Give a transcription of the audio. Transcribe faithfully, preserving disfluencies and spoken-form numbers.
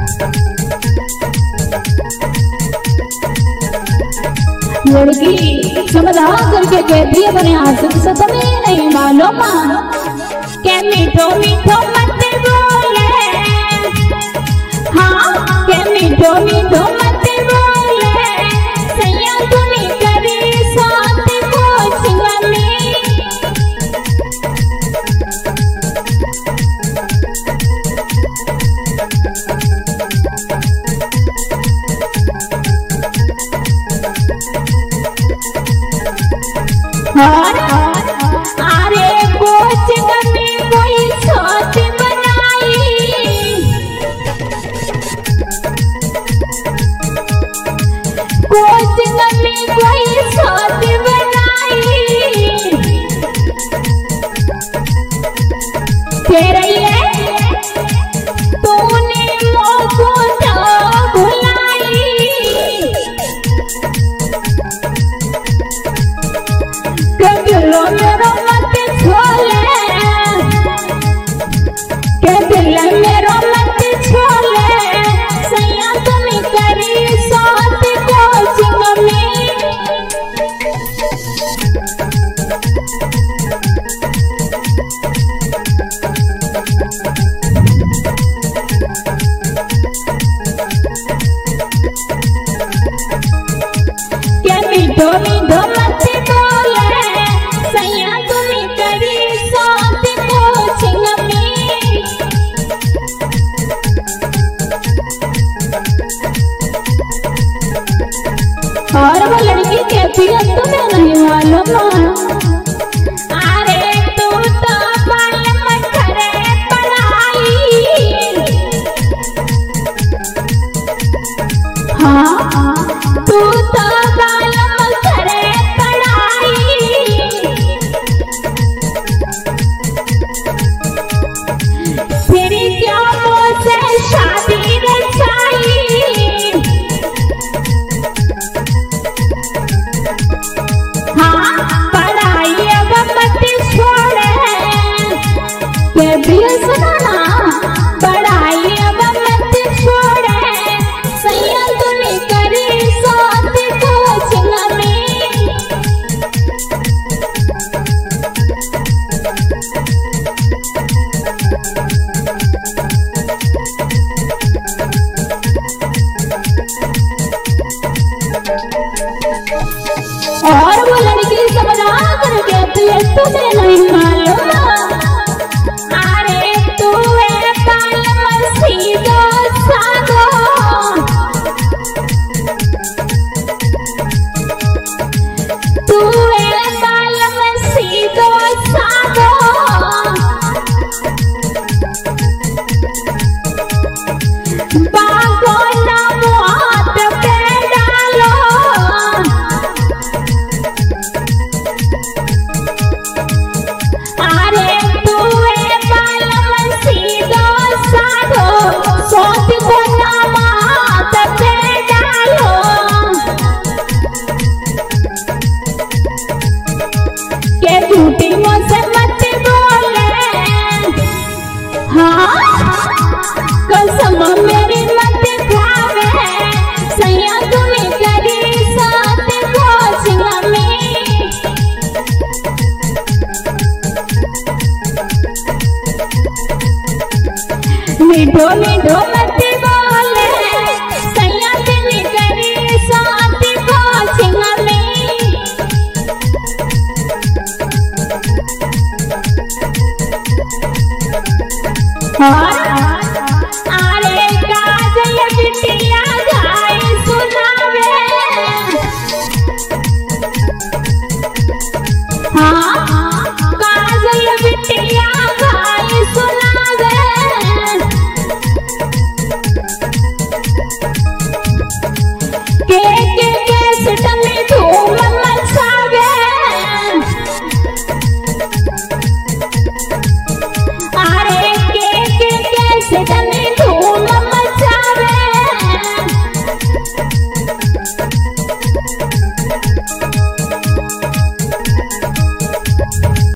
लड़की समझा करके कहती है बने आशिक से तुम्हें नहीं मालूम के मीठो मीठो मत बोले, हाँ के मीठो मीठो मत बोले, सैया तूने करी साथ कोचिंग में। और अरे कोचिंग में कोई सोच बनाई, कोचिंग में कोई सोच बनाई, फिर ये तूने मुझको ना भुलाई, के दिलो मेरो मत छोले, के दिल मेरो मत छोले, सैया तुम्हें करी साथ कोचिंग में। के मीठो मीठो मत बोले, सैया तुम्हें करी साथ कोचिंग में। और वो लड़की कहती है तुम्हें नहीं मालूम, अरे तू तो बालम करे पढ़ाई, हाँ तू तो बालम करे पढ़ाई, फिर क्या मुझसे शादी रचाई, हाँ पढ़ाई अब मत छोड़े, के भी सुना पढ़ाई अब मत छोड़े, सैया तूने करी साथ कोचिंग में। और वो लड़की समझा कर कहती है तुम्हें नहीं मालूम, अरे तू है बालम सीधो साधो, तू है बालम सीधो साधो, बागो ना हाथ पे डालो, अरे तू है बालम सीधो साधो, सोच को ना हाथ पे डालो, के झूठी मुझसे मत बोले, हाँ कसम मेरी मत खावे, सैया तुम्हें करी साथ कोचिंग में। मीठो मीठो मत बोले, सैया तुम्हें करी साथ कोचिंग में। और